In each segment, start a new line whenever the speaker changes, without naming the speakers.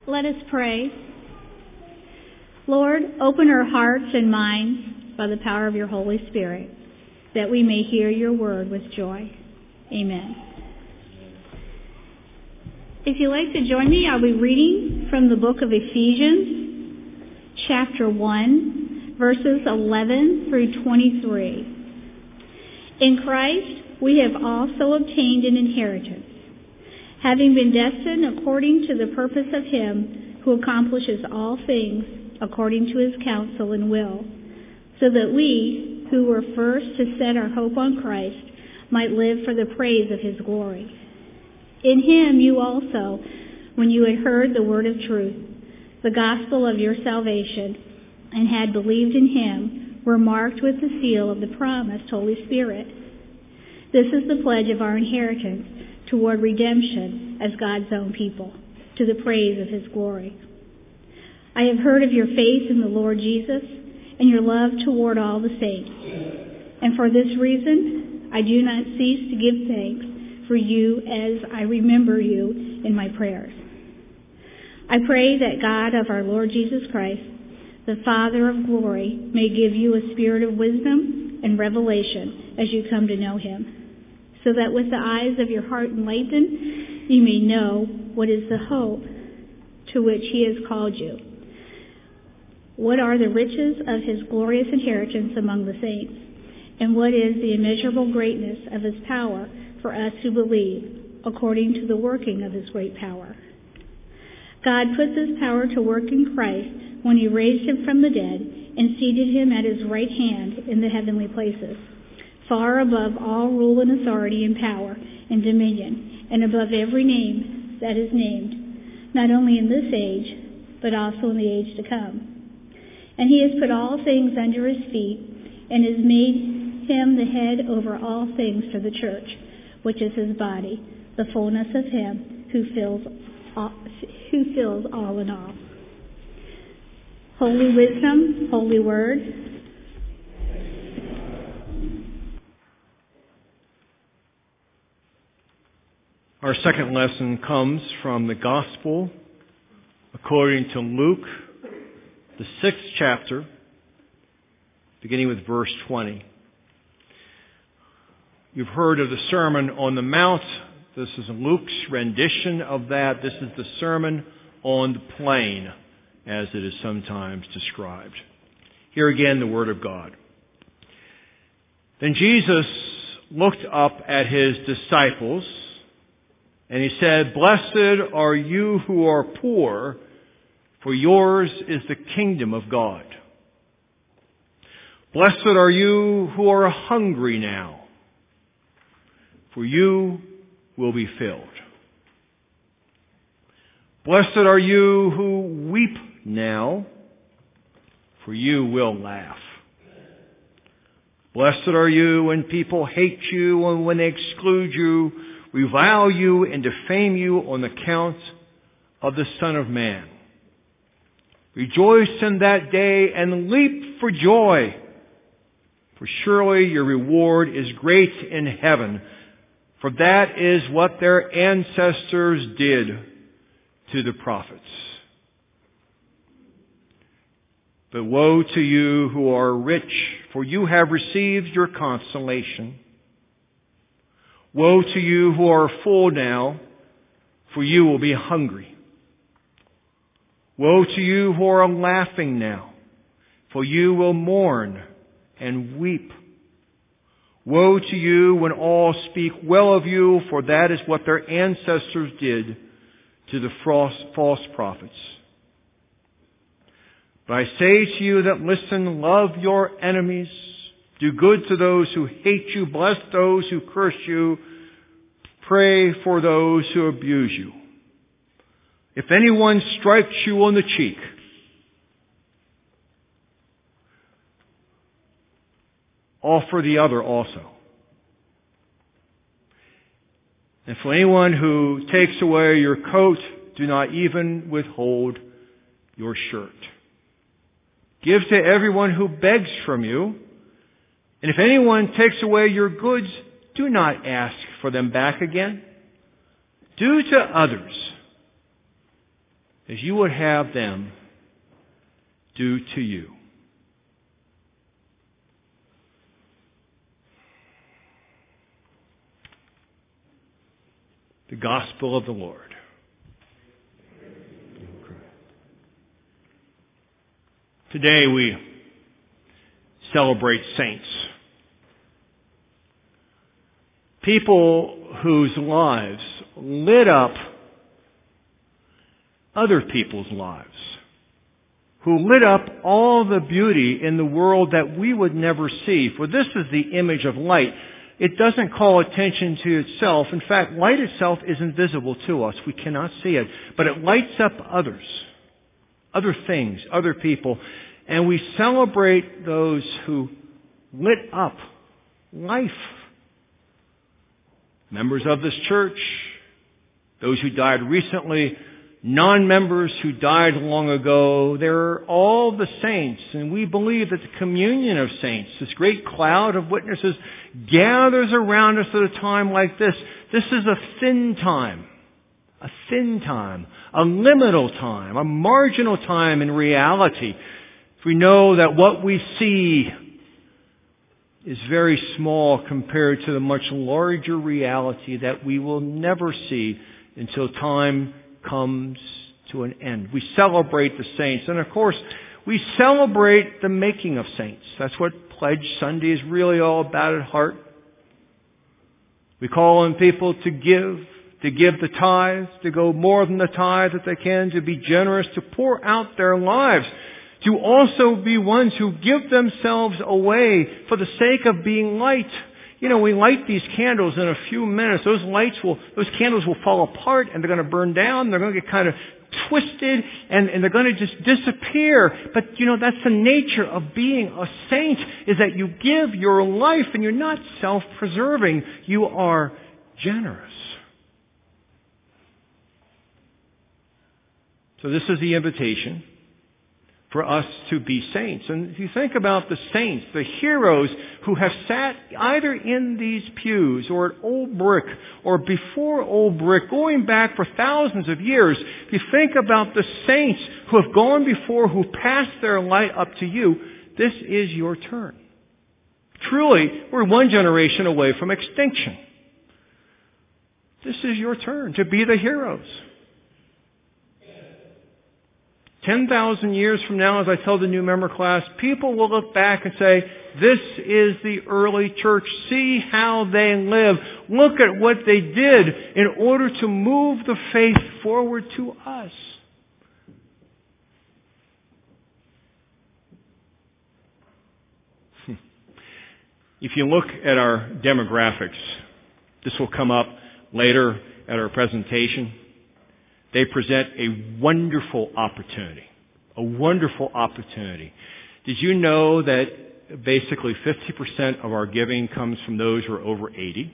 Let us pray. Lord, open our hearts and minds by the power of your Holy Spirit, that we may hear your word with joy. Amen. If you'd like to join me, I'll be reading from the book of Ephesians, chapter 1, verses 11 through 23. In Christ, we have also obtained an inheritance, having been destined according to the purpose of him who accomplishes all things according to his counsel and will, so that we, who were first to set our hope on Christ, might live for the praise of his glory. In him you also, when you had heard the word of truth, the gospel of your salvation, and had believed in him, were marked with the seal of the promised Holy Spirit. This is the pledge of our inheritance toward redemption as God's own people, to the praise of his glory. I have heard of your faith in the Lord Jesus and your love toward all the saints. And for this reason, I do not cease to give thanks for you as I remember you in my prayers. I pray that God of our Lord Jesus Christ, the Father of glory, may give you a spirit of wisdom and revelation as you come to know him, so that with the eyes of your heart enlightened, you may know what is the hope to which he has called you. What are the riches of his glorious inheritance among the saints? And what is the immeasurable greatness of his power for us who believe, according to the working of his great power? God put this power to work in Christ when he raised him from the dead and seated him at his right hand in the heavenly places, far above all rule and authority and power and dominion, and above every name that is named, not only in this age, but also in the age to come. And he has put all things under his feet, and has made him the head over all things for the church, which is his body, the fullness of him who fills all in all. Holy wisdom, holy word.
Our second lesson comes from the Gospel according to Luke, the 6th chapter, beginning with verse 20. You've heard of the Sermon on the Mount. This is Luke's rendition of that. This is the Sermon on the Plain, as it is sometimes described. Here again, the Word of God. Then Jesus looked up at his disciples, and he said, "Blessed are you who are poor, for yours is the kingdom of God. Blessed are you who are hungry now, for you will be filled. Blessed are you who weep now, for you will laugh. Blessed are you when people hate you and when they exclude you, revile you and defame you on account of the Son of Man. Rejoice in that day and leap for joy, for surely your reward is great in heaven, for that is what their ancestors did to the prophets. But woe to you who are rich, for you have received your consolation. Woe to you who are full now, for you will be hungry. Woe to you who are laughing now, for you will mourn and weep. Woe to you when all speak well of you, for that is what their ancestors did to the false prophets. But I say to you that listen, love your enemies, do good to those who hate you, bless those who curse you, pray for those who abuse you. If anyone strikes you on the cheek, offer the other also. And for anyone who takes away your coat, do not even withhold your shirt. Give to everyone who begs from you. And if anyone takes away your goods, do not ask for them back again. Do to others as you would have them do to you. The gospel of the Lord. Today we celebrate saints. People whose lives lit up other people's lives. Who lit up all the beauty in the world that we would never see. For this is the image of light. It doesn't call attention to itself. In fact, light itself is invisible to us. We cannot see it. But it lights up others, other things, other people. And we celebrate those who lit up life. Members of this church, those who died recently, non-members who died long ago, they're all the saints. And we believe that the communion of saints, this great cloud of witnesses, gathers around us at a time like this. This is a thin time, a liminal time, a marginal time in reality. If we know that what we see is very small compared to the much larger reality that we will never see until time comes to an end. We celebrate the saints. And of course, we celebrate the making of saints. That's what Pledge Sunday is really all about at heart. We call on people to give the tithe, to go more than the tithe that they can, to be generous, to pour out their lives, to also be ones who give themselves away for the sake of being light. You know, we light these candles in a few minutes. Those candles will fall apart and they're going to burn down. They're going to get kind of twisted and they're going to just disappear. But, you know, that's the nature of being a saint, is that you give your life and you're not self-preserving. You are generous. So this is the invitation for us to be saints. And if you think about the saints, the heroes who have sat either in these pews or at Old Brick or before Old Brick, going back for thousands of years, if you think about the saints who have gone before, who passed their light up to you, this is your turn. Truly, we're one generation away from extinction. This is your turn to be the heroes. 10,000 years from now, as I tell the new member class, people will look back and say, this is the early church. See how they live. Look at what they did in order to move the faith forward to us. If you look at our demographics, this will come up later at our presentation. They present a wonderful opportunity. A wonderful opportunity. Did you know that basically 50% of our giving comes from those who are over 80?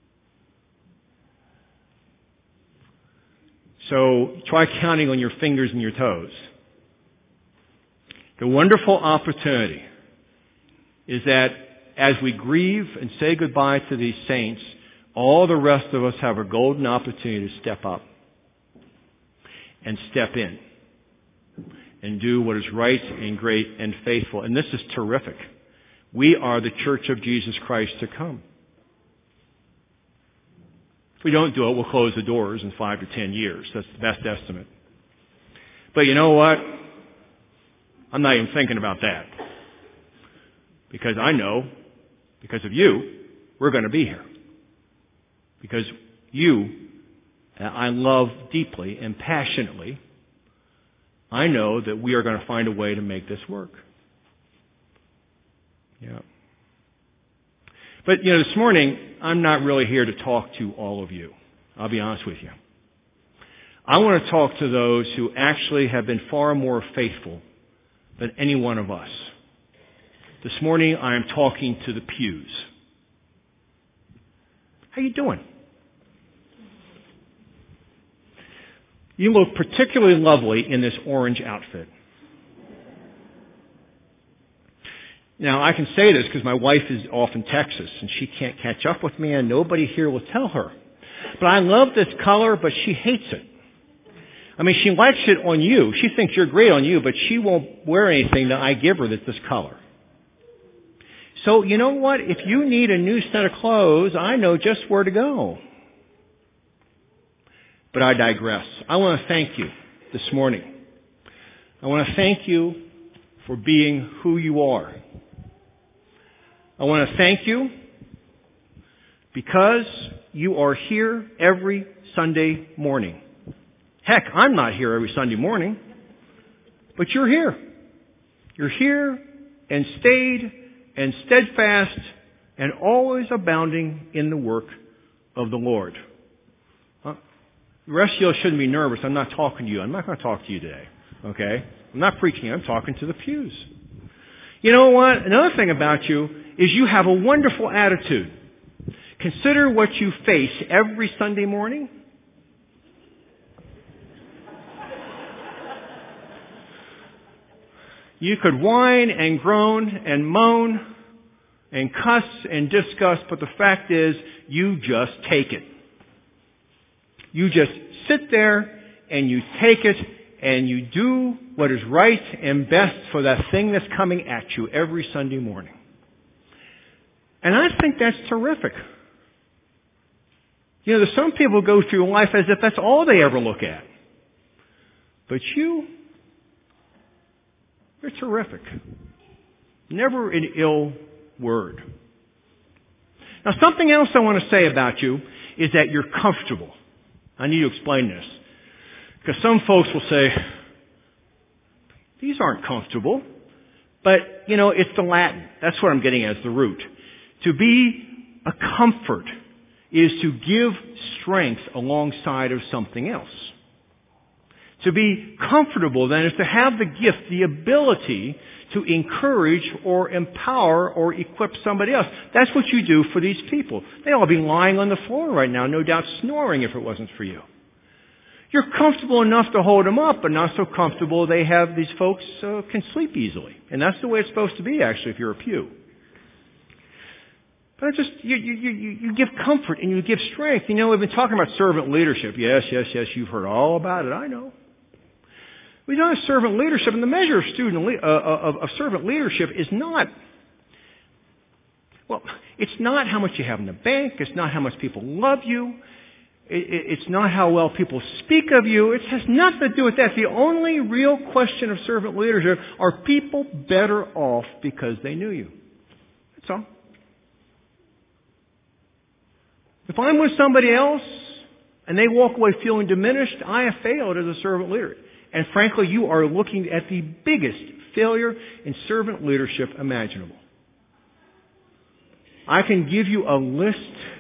So try counting on your fingers and your toes. The wonderful opportunity is that as we grieve and say goodbye to these saints, all the rest of us have a golden opportunity to step up and step in and do what is right and great and faithful. And this is terrific. We are the church of Jesus Christ to come. If we don't do it, we'll close the doors in 5 to 10 years. That's the best estimate. But you know what? I'm not even thinking about that. Because I know, because of you, we're going to be here. Because you, I love deeply and passionately, I know that we are going to find a way to make this work. Yeah. But, this morning, I'm not really here to talk to all of you. I'll be honest with you. I want to talk to those who actually have been far more faithful than any one of us. This morning, I am talking to the pews. How you doing? You look particularly lovely in this orange outfit. Now, I can say this because my wife is off in Texas and she can't catch up with me and nobody here will tell her. But I love this color, but she hates it. I mean, she likes it on you. She thinks you're great on you, but she won't wear anything that I give her that's this color. So, you know what? If you need a new set of clothes, I know just where to go. But I digress. I want to thank you this morning. I want to thank you for being who you are. I want to thank you because you are here every Sunday morning. Heck, I'm not here every Sunday morning, but you're here. You're here and stayed and steadfast and always abounding in the work of the Lord. The rest of you shouldn't be nervous. I'm not talking to you. I'm not going to talk to you today. Okay? I'm not preaching. I'm talking to the pews. You know what? Another thing about you is you have a wonderful attitude. Consider what you face every Sunday morning. You could whine and groan and moan and cuss and discuss, but the fact is, you just take it. You just sit there and you take it and you do what is right and best for that thing that's coming at you every Sunday morning. And I think that's terrific. You know, there's some people who go through life as if that's all they ever look at. But you're terrific. Never an ill word. Now, something else I want to say about you is that you're comfortable. I need to explain this. Because some folks will say, these aren't comfortable. But, you know, it's the Latin. That's what I'm getting at, as the root. To be a comfort is to give strength alongside of something else. To be comfortable, then, is to have the gift, the ability to encourage or empower or equip somebody else. That's what you do for these people. They'd all be lying on the floor right now, no doubt snoring if it wasn't for you. You're comfortable enough to hold them up, but not so comfortable these folks can sleep easily. And that's the way it's supposed to be, actually, if you're a pew. But you give comfort and you give strength. You know, we've been talking about servant leadership. Yes, you've heard all about it. I know. We know servant leadership, and the measure of servant leadership is not, well, it's not how much you have in the bank. It's not how much people love you. It's not how well people speak of you. It has nothing to do with that. The only real question of servant leadership, are people better off because they knew you? That's all. If I'm with somebody else and they walk away feeling diminished, I have failed as a servant leader. And frankly, you are looking at the biggest failure in servant leadership imaginable. I can give you a list,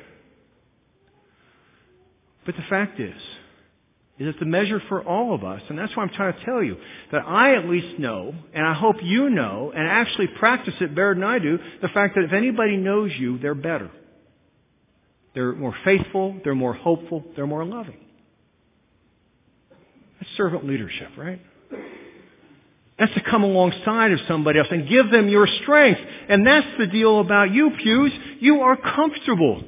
but the fact is it's the measure for all of us. And that's why I'm trying to tell you that I at least know, and I hope you know, and actually practice it better than I do, the fact that if anybody knows you, they're better. They're more faithful, they're more hopeful, they're more loving. That's servant leadership, right? That's to come alongside of somebody else and give them your strength. And that's the deal about you, pews. You are comfortable.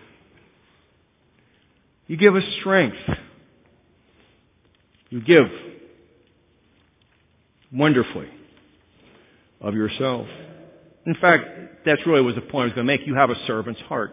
You give us strength. You give wonderfully of yourself. In fact, that's really was the point I was going to make. You have a servant's heart.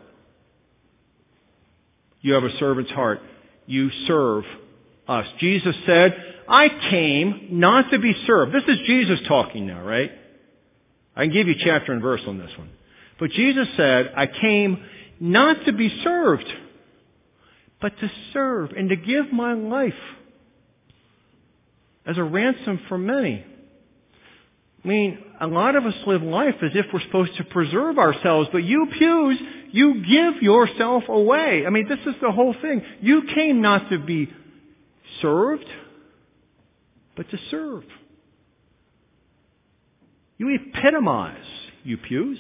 You have a servant's heart. You serve us. Jesus said, I came not to be served. This is Jesus talking now, right? I can give you chapter and verse on this one. But Jesus said, I came not to be served, but to serve and to give my life as a ransom for many. I mean, a lot of us live life as if we're supposed to preserve ourselves, but you pews, you give yourself away. I mean, this is the whole thing. You came not to be served, but to serve. You epitomize, you pews,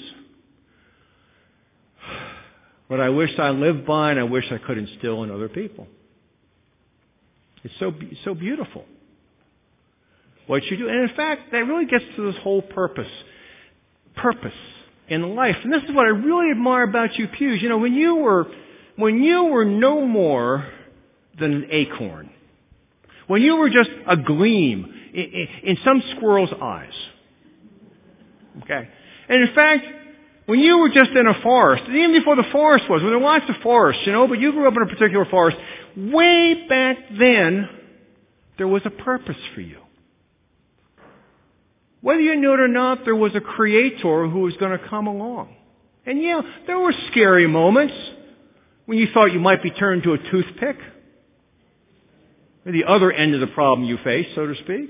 what I wish I lived by and I wish I could instill in other people. It's so beautiful what you do. And in fact, that really gets to this whole purpose in life. And this is what I really admire about you pews. You know, when you were no more than an acorn, When you were just a gleam in some squirrel's eyes. Okay? And in fact, when you were just in a forest, even before the forest was, when there were lots of forests, but you grew up in a particular forest, way back then, there was a purpose for you. Whether you knew it or not, there was a creator who was going to come along. And there were scary moments when you thought you might be turned to a toothpick. Or the other end of the problem you face, so to speak.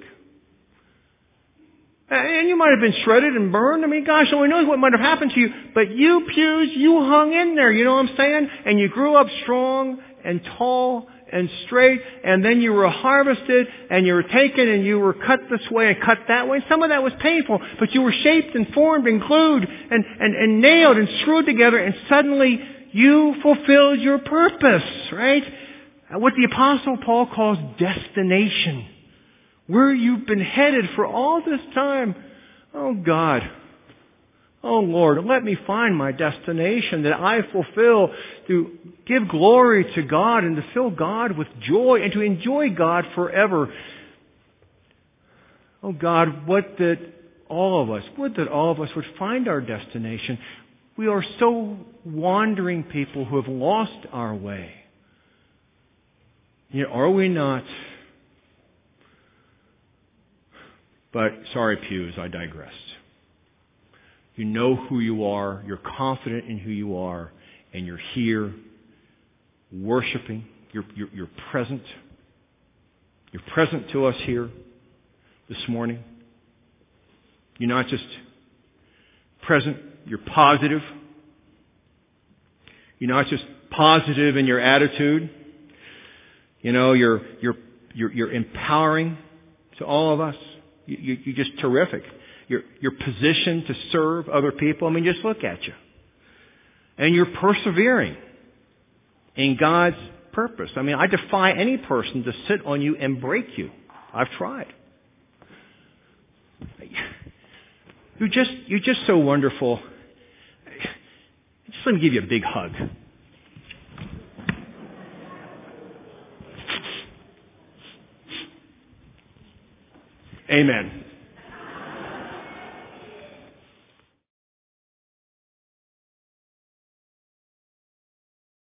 And you might have been shredded and burned. I mean, gosh, no one knows what might have happened to you. But you, Pews, you hung in there, you know what I'm saying? And you grew up strong and tall and straight, and then you were harvested, and you were taken, and you were cut this way and cut that way. Some of that was painful, but you were shaped and formed and glued and nailed and screwed together, and suddenly you fulfilled your purpose, right? What the Apostle Paul calls destination. Where you've been headed for all this time. Oh God. Oh Lord, let me find my destination that I fulfill to give glory to God and to fill God with joy and to enjoy God forever. Oh God, would that all of us would find our destination. We are so wandering people who have lost our way. Are we not? But, sorry, Pews, I digressed. You know who you are, you're confident in who you are, and you're here worshiping. You're present. You're present to us here this morning. You're not just present, you're positive. You're not just positive in your attitude. You're empowering to all of us. You're just terrific. You're positioned to serve other people. I mean, just look at you. And you're persevering in God's purpose. I mean, I defy any person to sit on you and break you. I've tried. You're just so wonderful. Just let me give you a big hug. Amen.